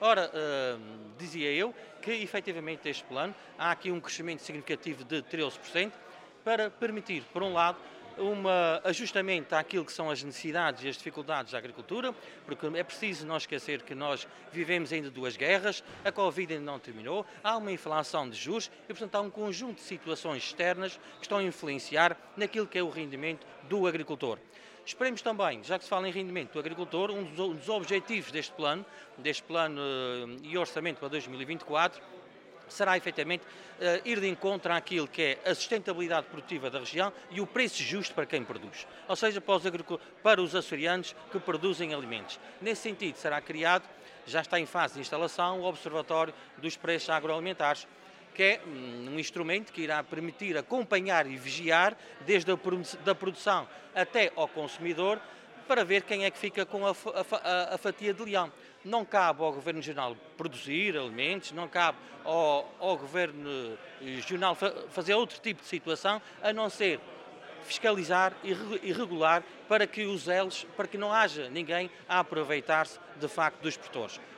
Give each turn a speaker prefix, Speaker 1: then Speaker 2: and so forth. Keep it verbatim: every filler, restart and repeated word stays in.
Speaker 1: Ora, hum, dizia eu que efetivamente este plano há aqui um crescimento significativo de treze por cento para permitir, por um lado, um ajustamento àquilo que são as necessidades e as dificuldades da agricultura, porque é preciso não esquecer que nós vivemos ainda duas guerras, a Covid ainda não terminou, há uma inflação de juros e, portanto, há um conjunto de situações externas que estão a influenciar naquilo que é o rendimento do agricultor. Esperemos também, já que se fala em rendimento do agricultor, um dos, um dos objetivos deste plano, deste plano uh, e orçamento para dois mil e vinte e quatro, será efetivamente uh, ir de encontro àquilo que é a sustentabilidade produtiva da região e o preço justo para quem produz, ou seja, para os, para os açorianos que produzem alimentos. Nesse sentido, será criado, já está em fase de instalação, o Observatório dos Preços Agroalimentares, que é um instrumento que irá permitir acompanhar e vigiar desde a da produção até ao consumidor para ver quem é que fica com a, a, a fatia de leão. Não cabe ao Governo Regional produzir alimentos, não cabe ao, ao Governo Regional fazer outro tipo de situação, a não ser fiscalizar e regular para que os elos, para que não haja ninguém a aproveitar-se de facto dos produtores.